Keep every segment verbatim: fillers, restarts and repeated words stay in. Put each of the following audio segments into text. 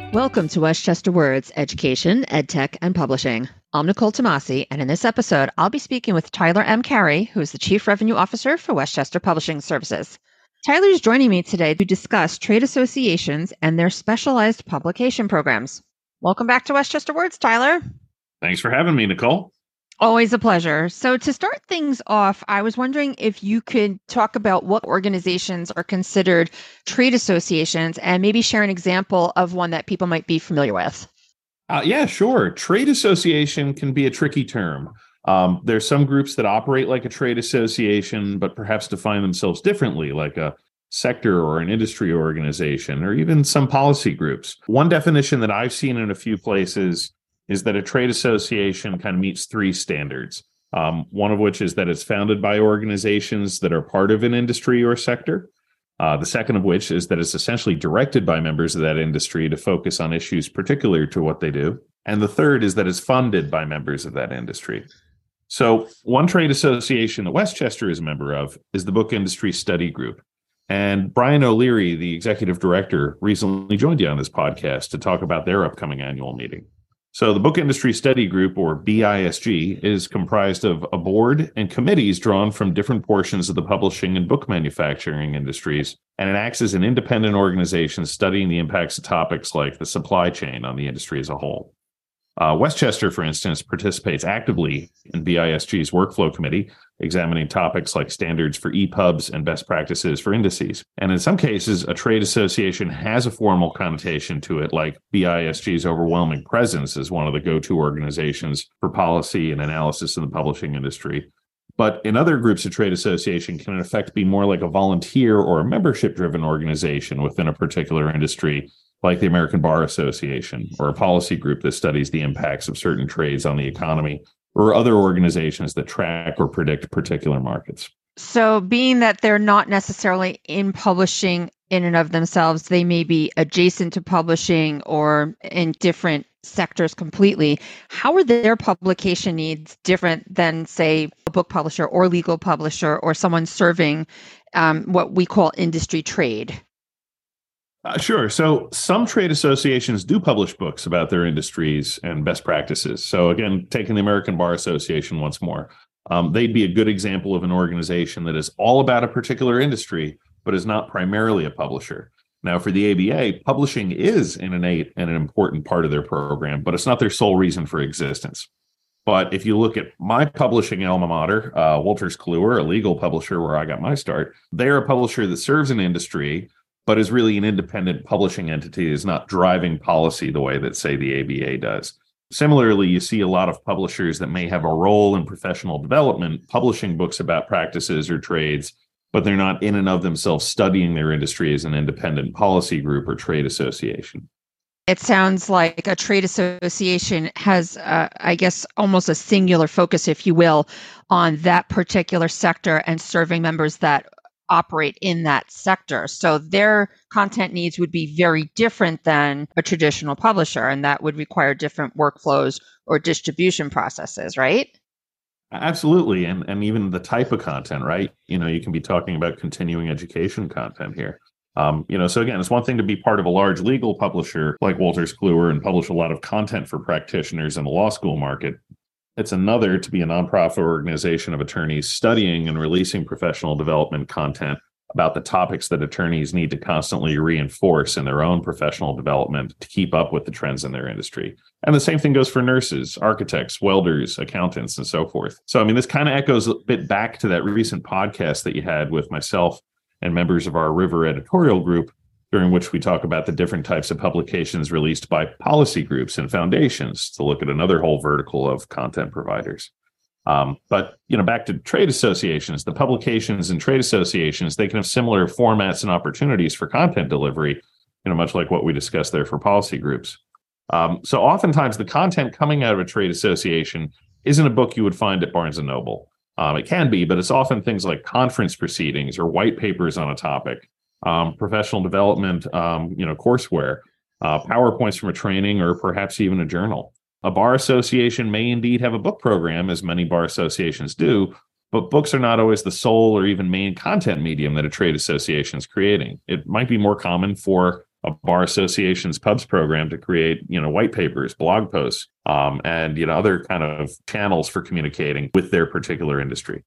Welcome to Westchester Words, Education, EdTech, and Publishing. I'm Nicole Tomasi, and in this episode, I'll be speaking with Tyler M. Carey, who is the Chief Revenue Officer for Westchester Publishing Services. Tyler is joining me today to discuss trade associations and their specialized publication programs. Welcome back to Westchester Words, Tyler. Thanks for having me, Nicole. Always a pleasure. So to start things off, I was wondering if you could talk about what organizations are considered trade associations and maybe share an example of one that people might be familiar with. Uh, yeah, sure. Trade association can be a tricky term. Um, there's some groups that operate like a trade association, but perhaps define themselves differently, like a sector or an industry organization, or even some policy groups. One definition that I've seen in a few places is that a trade association kind of meets three standards. Um, one of which is that it's founded by organizations that are part of an industry or sector. Uh, the second of which is that it's essentially directed by members of that industry to focus on issues particular to what they do. And the third is that it's funded by members of that industry. So one trade association that Westchester is a member of is the Book Industry Study Group. And Brian O'Leary, the executive director, recently joined you on this podcast to talk about their upcoming annual meeting. So the Book Industry Study Group, or B I S G, is comprised of a board and committees drawn from different portions of the publishing and book manufacturing industries, and it acts as an independent organization studying the impacts of topics like the supply chain on the industry as a whole. Uh, Westchester, for instance, participates actively in B I S G's workflow committee, examining topics like standards for E P U Bs and best practices for indices. And in some cases, a trade association has a formal connotation to it, like B I S G's overwhelming presence as one of the go-to organizations for policy and analysis in the publishing industry. But in other groups, a trade association can in effect be more like a volunteer or a membership-driven organization within a particular industry, like the American Bar Association, or a policy group that studies the impacts of certain trades on the economy, or other organizations that track or predict particular markets. So being that they're not necessarily in publishing in and of themselves, they may be adjacent to publishing or in different sectors completely. How are their publication needs different than, say, a book publisher or legal publisher or someone serving um, what we call industry trade? Uh, sure. So some trade associations do publish books about their industries and best practices. So again, taking the American Bar Association once more, um, they'd be a good example of an organization that is all about a particular industry, but is not primarily a publisher. Now, for the A B A, publishing is an innate and an important part of their program, but it's not their sole reason for existence. But if you look at my publishing alma mater, uh, Wolters Kluwer, a legal publisher where I got my start, they're a publisher that serves an industry, but is really an independent publishing entity, is not driving policy the way that, say, the A B A does. Similarly, you see a lot of publishers that may have a role in professional development, publishing books about practices or trades, but they're not in and of themselves studying their industry as an independent policy group or trade association. It sounds like a trade association has, uh, I guess, almost a singular focus, if you will, on that particular sector and serving members that operate in that sector. So their content needs would be very different than a traditional publisher, and that would require different workflows or distribution processes, right? Absolutely. And, and even the type of content, right? You know, you can be talking about continuing education content here. Um, you know, so again, it's one thing to be part of a large legal publisher like Wolters Kluwer and publish a lot of content for practitioners in the law school market. It's another to be a nonprofit organization of attorneys studying and releasing professional development content about the topics that attorneys need to constantly reinforce in their own professional development to keep up with the trends in their industry. And the same thing goes for nurses, architects, welders, accountants, and so forth. So, I mean, this kind of echoes a bit back to that recent podcast that you had with myself and members of our River editorial group, during which we talk about the different types of publications released by policy groups and foundations to look at another whole vertical of content providers. Um, but, you know, back to trade associations, the publications and trade associations, they can have similar formats and opportunities for content delivery, you know, much like what we discussed there for policy groups. Um, so oftentimes the content coming out of a trade association isn't a book you would find at Barnes and Noble. Um, it can be, but it's often things like conference proceedings or white papers on a topic. Um, professional development, um, you know, courseware, uh, PowerPoints from a training, or perhaps even a journal. A bar association may indeed have a book program, as many bar associations do, but books are not always the sole or even main content medium that a trade association is creating. It might be more common for a bar association's pubs program to create, you know, white papers, blog posts, um, and, you know, other kind of channels for communicating with their particular industry.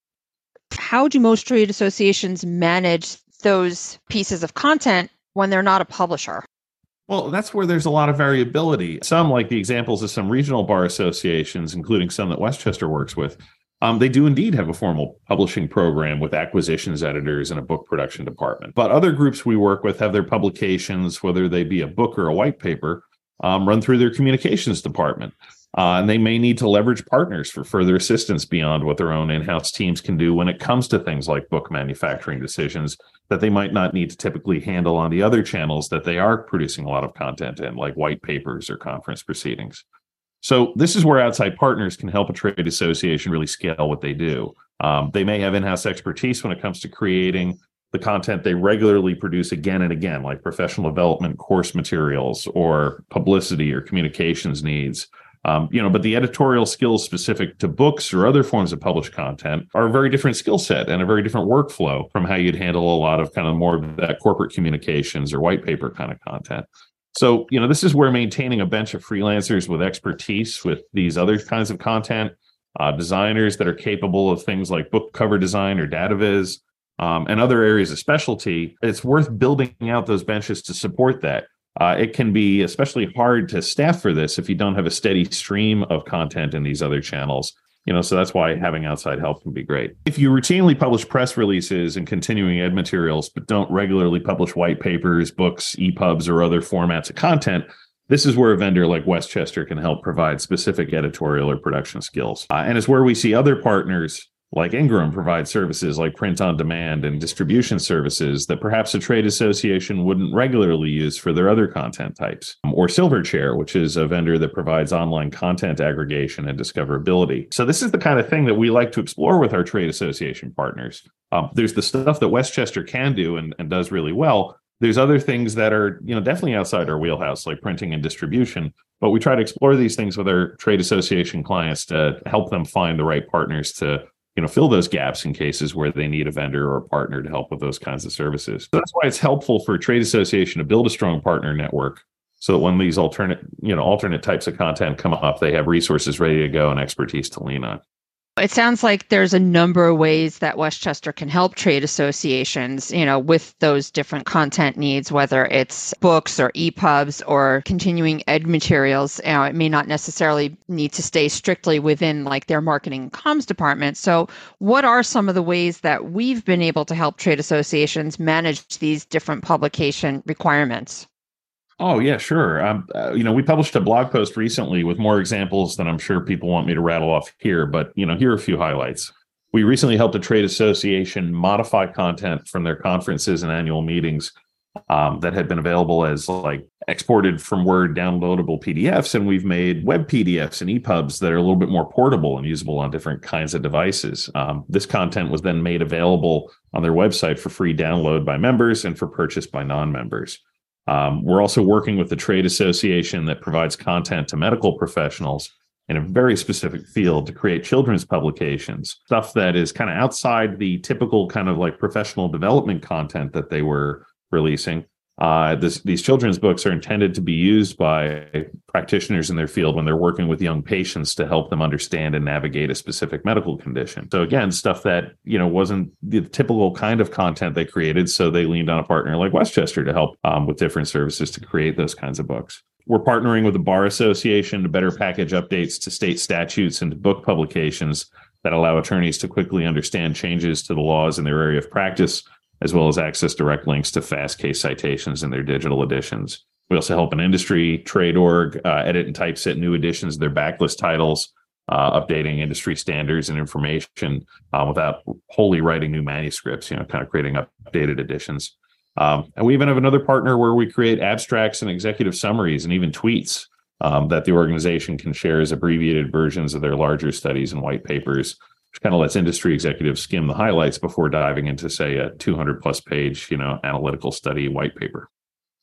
How do most trade associations manage those pieces of content when they're not a publisher? Well, that's where there's a lot of variability. Some, like the examples of some regional bar associations, including some that Westchester works with, um, they do indeed have a formal publishing program with acquisitions editors and a book production department. But other groups we work with have their publications, whether they be a book or a white paper, um, run through their communications department. Uh, and they may need to leverage partners for further assistance beyond what their own in-house teams can do when it comes to things like book manufacturing decisions that they might not need to typically handle on the other channels that they are producing a lot of content in, like white papers or conference proceedings. So this is where outside partners can help a trade association really scale what they do. Um, they may have in-house expertise when it comes to creating the content they regularly produce again and again, like professional development course materials or publicity or communications needs. Um, you know, but the editorial skills specific to books or other forms of published content are a very different skill set and a very different workflow from how you'd handle a lot of kind of more of that corporate communications or white paper kind of content. So, you know, this is where maintaining a bench of freelancers with expertise with these other kinds of content, uh, designers that are capable of things like book cover design or data viz, um, and other areas of specialty, it's worth building out those benches to support that. Uh, it can be especially hard to staff for this if you don't have a steady stream of content in these other channels. You know, so that's why having outside help can be great. If you routinely publish press releases and continuing ed materials, but don't regularly publish white papers, books, E pubs, or other formats of content, this is where a vendor like Westchester can help provide specific editorial or production skills. Uh, and it's where we see other partners like Ingram provide services like print on demand and distribution services that perhaps a trade association wouldn't regularly use for their other content types. Or Silverchair, which is a vendor that provides online content aggregation and discoverability. So this is the kind of thing that we like to explore with our trade association partners. Um, there's the stuff that Westchester can do and, and does really well. There's other things that are, you know, definitely outside our wheelhouse, like printing and distribution. But we try to explore these things with our trade association clients to help them find the right partners to, you know, fill those gaps in cases where they need a vendor or a partner to help with those kinds of services. So that's why it's helpful for a trade association to build a strong partner network so that when these alternate, you know, alternate types of content come up, they have resources ready to go and expertise to lean on. It sounds like there's a number of ways that Westchester can help trade associations, you know, with those different content needs, whether it's books or E pubs or continuing ed materials. You know, it may not necessarily need to stay strictly within like their marketing and comms department. So what are some of the ways that we've been able to help trade associations manage these different publication requirements? Oh, yeah, sure. Um, uh, you know, we published a blog post recently with more examples than I'm sure people want me to rattle off here, but, you know, here are a few highlights. We recently helped a trade association modify content from their conferences and annual meetings um, that had been available as like exported from Word downloadable P D Fs, and we've made web P D Fs and E pubs that are a little bit more portable and usable on different kinds of devices. Um, this content was then made available on their website for free download by members and for purchase by non-members. Um, we're also working with the trade association that provides content to medical professionals in a very specific field to create children's publications, stuff that is kind of outside the typical kind of like professional development content that they were releasing. Uh, this, these children's books are intended to be used by practitioners in their field when they're working with young patients to help them understand and navigate a specific medical condition. So again, stuff that, you know, wasn't the typical kind of content they created. So they leaned on a partner like Westchester to help um, with different services to create those kinds of books. We're partnering with the Bar Association to better package updates to state statutes and to book publications that allow attorneys to quickly understand changes to the laws in their area of practice, as well as access direct links to fast case citations in their digital editions. We also help an industry trade org uh, edit and typeset new editions of their backlist titles, uh, updating industry standards and information uh, without wholly writing new manuscripts, you know, kind of creating updated editions. Um, and we even have another partner where we create abstracts and executive summaries and even tweets um, that the organization can share as abbreviated versions of their larger studies and white papers, which kind of lets industry executives skim the highlights before diving into, say, a two hundred plus page, you know, analytical study white paper.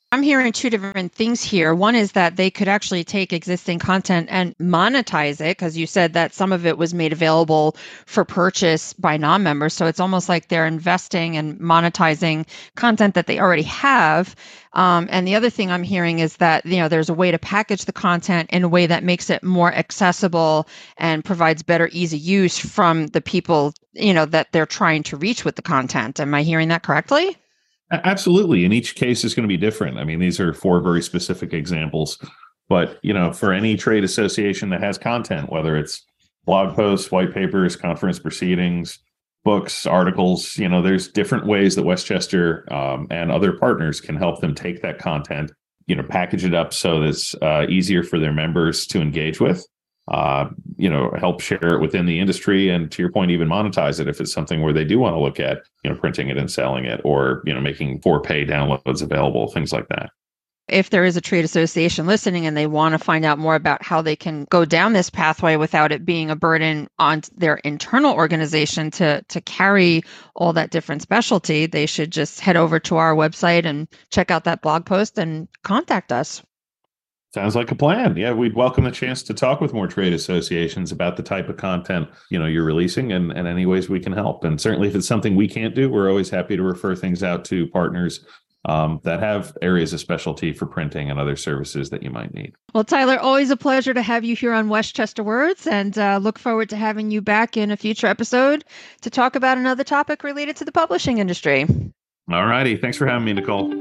I'm hearing two different things here. One is that they could actually take existing content and monetize it, because you said that some of it was made available for purchase by non-members. So it's almost like they're investing and monetizing content that they already have. Um, and the other thing I'm hearing is that, you know, there's a way to package the content in a way that makes it more accessible and provides better ease of use from the people, you know, that they're trying to reach with the content. Am I hearing that correctly? Absolutely. And each case is going to be different. I mean, these are four very specific examples. But, you know, for any trade association that has content, whether it's blog posts, white papers, conference proceedings, books, articles, you know, there's different ways that Westchester um, and other partners can help them take that content, you know, package it up so that it's uh, easier for their members to engage with. Uh, you know, help share it within the industry, and to your point, even monetize it if it's something where they do want to look at, you know, printing it and selling it, or, you know, making for pay downloads available, things like that. If there is a trade association listening and they want to find out more about how they can go down this pathway without it being a burden on their internal organization to, to carry all that different specialty, they should just head over to our website and check out that blog post and contact us. Sounds like a plan. Yeah, we'd welcome the chance to talk with more trade associations about the type of content, you know, you're releasing, and, and any ways we can help. And certainly if it's something we can't do, we're always happy to refer things out to partners um, that have areas of specialty for printing and other services that you might need. Well, Tyler, always a pleasure to have you here on Westchester Words, and uh, look forward to having you back in a future episode to talk about another topic related to the publishing industry. All righty. Thanks for having me, Nicole.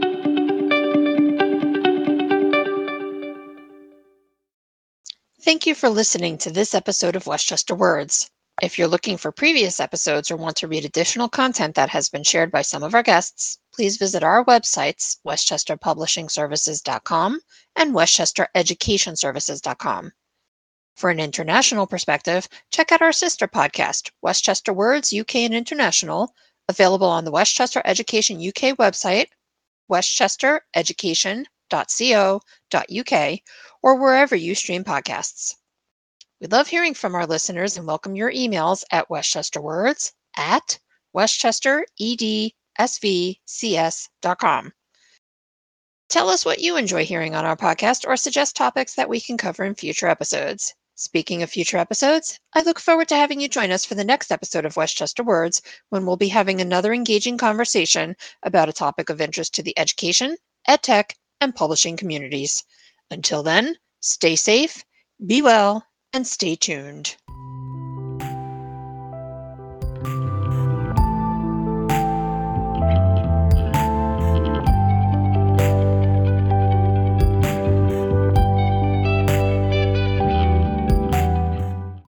Thank you for listening to this episode of Westchester Words. If you're looking for previous episodes or want to read additional content that has been shared by some of our guests, please visit our websites, westchester publishing services dot com and westchester education services dot com. For an international perspective, check out our sister podcast, Westchester Words U K and International, available on the Westchester Education U K website, westchester education dot co dot uk, or wherever you stream podcasts. We love hearing from our listeners and welcome your emails at westchesterwords at westchester e d s v c s dot com. Tell us what you enjoy hearing on our podcast or suggest topics that we can cover in future episodes. Speaking of future episodes, I look forward to having you join us for the next episode of Westchester Words, when we'll be having another engaging conversation about a topic of interest to the education, edtech, and publishing communities. Until then, stay safe, be well, and stay tuned.